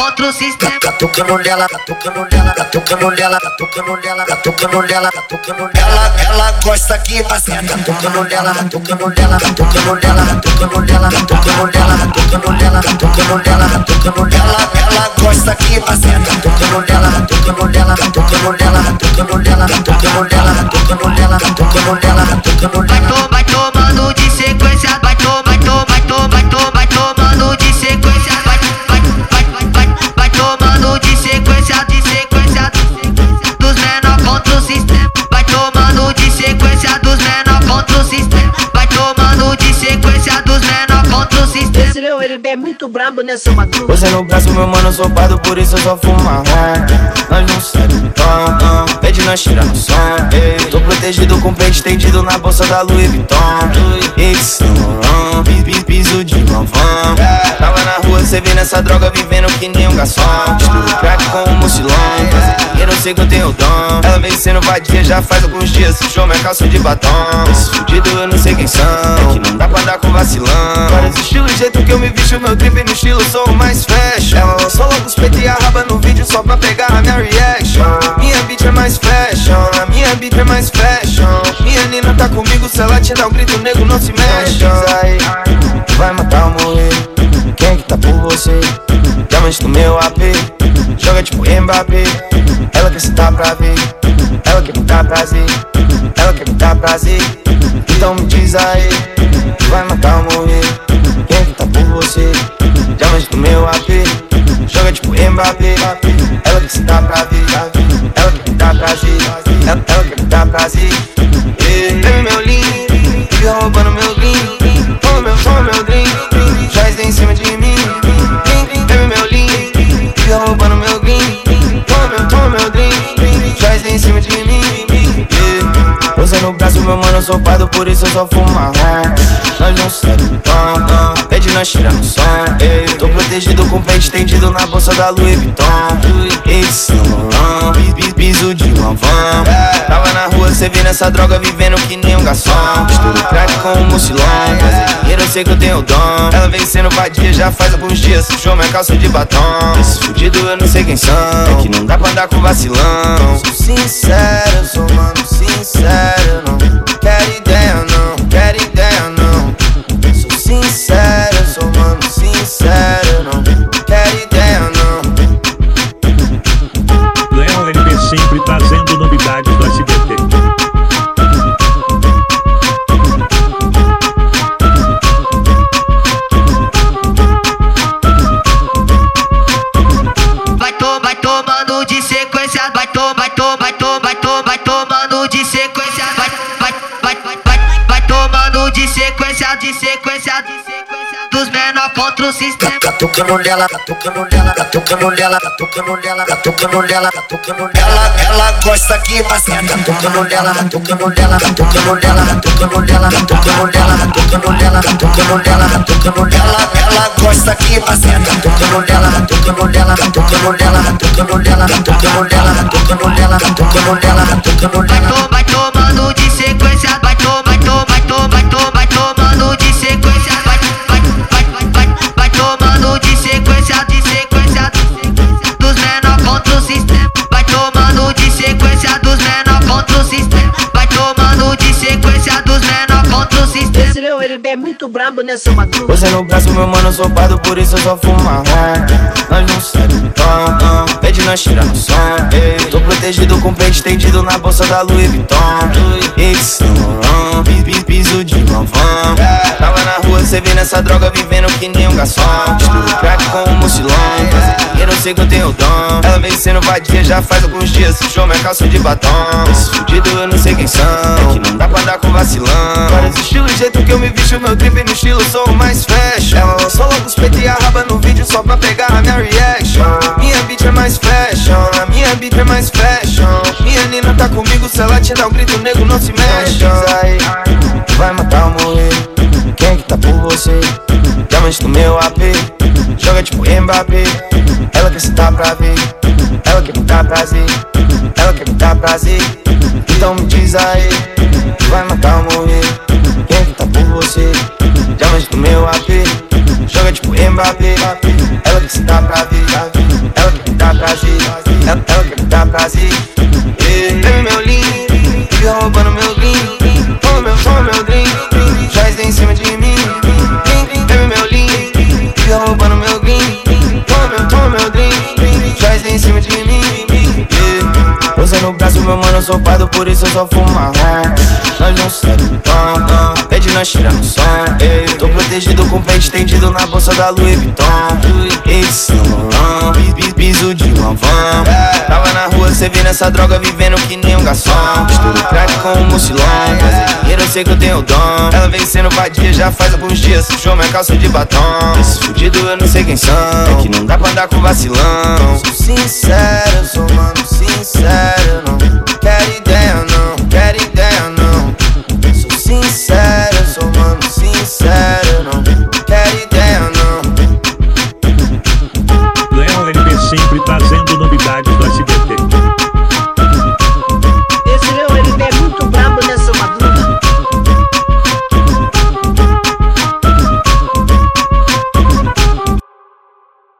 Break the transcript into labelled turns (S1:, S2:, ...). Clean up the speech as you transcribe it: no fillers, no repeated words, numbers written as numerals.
S1: contra o sistema.
S2: Catucando nela, catucando nela, catucando nela, catucando nela, catucando nela, catucando nela. Ela gosta que maceta. Catucando nela, catucando nela, catucando nela, catucando nela, catucando nela, catucando nela, catucando nela, catucando nela. Ela gosta que maceta. Catucando nela, catucando nela, catucando nela, catucando nela, catucando nela, catucando nela, catucando nela, catucando nela.
S1: Vai tomando de sequência, vai tomando de sequência, vai tomando de sequência, dos menor contra o sistema. Vai tomando de sequência dos menor contra o sistema. Vai tomando de sequência dos menor contra o sistema.
S3: Esse Leo, ele é muito brabo nessa madruga.
S4: Você no braço, meu mano, sopado, por isso eu só fumo marrom. Nós não saímos do tom, pede nós tira no som. Tô protegido com peito estendido na bolsa da Louis Vuitton. Piso de manvão. Tava na rua, cê vê nessa droga, vivendo que nem um garçom. Estudo crack com um mochilão, fazer dinheiro, eu sei que eu tenho dom. Ela vem sendo vadia, já faz alguns dias, show minha calça de batom. Esse fudido eu não sei quem são, é que não dá pra dar com vacilão. Vários estilos, jeito que eu me visto, meu trip no estilo, sou o mais fashion. Ela lançou logo os peitos e a raba no vídeo só pra pegar a minha reaction. Minha beat é mais fashion, a minha beat é mais fashion. Minha nina tá comigo, se ela te dá um grito, nego não se mexe. Aí, vai matar ou morrer, quem é que tá por você? Diamante no meu AP, joga tipo Mbappé. Ela quer sentar pra ver, ela quer me dar prazer, ela quer me dar prazer. Então me diz aí, vai matar ou morrer, quem é que tá por você? Diamante no meu AP, joga tipo Mbappé. Ela quer sentar pra ver, ela quer me dar prazer, ela quer me dar prazer. Baby, meu lindo, fica roubando meu green. Toma meu drink, traz em cima de mim. Baby, meu lindo, fica roubando meu green. Toma meu drink, traz em cima de mim. Você no braço, meu mano, sopado, por isso eu só fumo marrom. Nós não saímos do tom, pede nós tira no som. Tô protegido com peito estendido na bolsa da Louis Vuitton. Piso de manvão. Tava na rua, cê vê nessa droga, vivendo que nem um garçom. Estudo crack com um mochilão, fazer dinheiro, eu sei que eu tenho dom. Ela vem sendo vadia, já faz alguns dias, show minha calça de batom. Esse fudido eu não sei quem são, é que não dá pra dar com vacilão. Sou sincero, eu sou mano sincero, não quero ideia não, quero ideia não. Sou sincero, eu sou mano sincero, não quero ideia não.
S5: Leo LB sempre trazendo novidades do SBT.
S1: Vai tomando de sequência, vai tomando de sequência, vai tomando de sequência, dos menor contra o sistema.
S2: Catucando nela, catucando nela, catucando nela, catucando nela, catucando nela, catucando nela. Ela gosta que maceta. Catucando nela, catucando nela, catucando nela, catucando nela, catucando nela, catucando nela, catucando nela, catucando nela. Ela gosta que maceta. Catucando nela, catucando nela, catucando nela, catucando nela, catucando nela, catucando nela, catucando nela, catucando nela.
S1: Vai tomando de sequência, vai tomando de sequência, vai tomando de sequência, dos menor contra o sistema. Vai tomando de sequência dos menor contra o sistema. Vai tomando de sequência dos menor contra o sistema.
S3: Esse Leo, ele é muito brabo nessa madruga.
S4: Você no braço, meu mano, sopado, por isso eu só fumo marrom. Nós não saímos do tom, pede nós tira no som. Tô protegido com peito estendido na bolsa da Louis Vuitton. Piso de manvão. Tava na rua, cê vê nessa droga, vivendo que nem um garçom. Estudo crack com um mochilão, fazer dinheiro, eu sei que eu tenho dom. Ela vem sendo vadia, já faz alguns dias, show minha calça de batom. Esse fudido eu não sei quem são, é que não dá pra dar com vacilão. Vários estilos, jeito que eu me visto, meu trip no estilo, sou o mais fashion. Ela lançou logo os peitos e a raba no vídeo só pra pegar a minha reaction. Minha beat é mais fashion, a minha beat é mais fashion. Minha nina tá comigo, se ela te dá um grito, nego não se mexe. Aí, vai matar ou morrer, quem é que tá por você? Diamante no meu AP, joga tipo Mbappé. Ela quer sentar pra ver, ela quer me dar prazer, ela quer me dar prazer. Então me diz aí, vai matar ou morrer, quem é que tá por você? Diamante no meu AP, joga tipo Mbappé. Ela quer sentar pra ver. Ela quer me dar prazer, ela quer me dar prazer. Bebe meu lean, fica roubando meu green. Toma meu drink, traz em cima de mim. Bebe meu lean, fica roubando meu green. Toma meu drink, traz em cima de mim. Você no braço, meu mano, eu sou pardo, por isso eu só fumo marrom. Nós não saímos do tom, pede nós tira no som. Tô protegido com o pé estendido na bolsa da Louis Vuitton. Esse Saint Laurent, piso de uma van. Tava na rua, cê vê nessa droga, vivendo que nem um garçom. Misturo crack com um mucilão, fazer dinheiro eu sei que eu tenho dom. Ela vem sendo vadia, já faz alguns dias, sujou minha calça de batom. Esse fudido eu não sei quem são, é que não dá pra andar com vacilão. Sou sincero, eu sou mano sincero, não quero ideia não, quero ideia não. Sou sincero, eu sou mano sincero, não quero ideia não.
S5: Léo LB sempre trazendo novidades do SBT.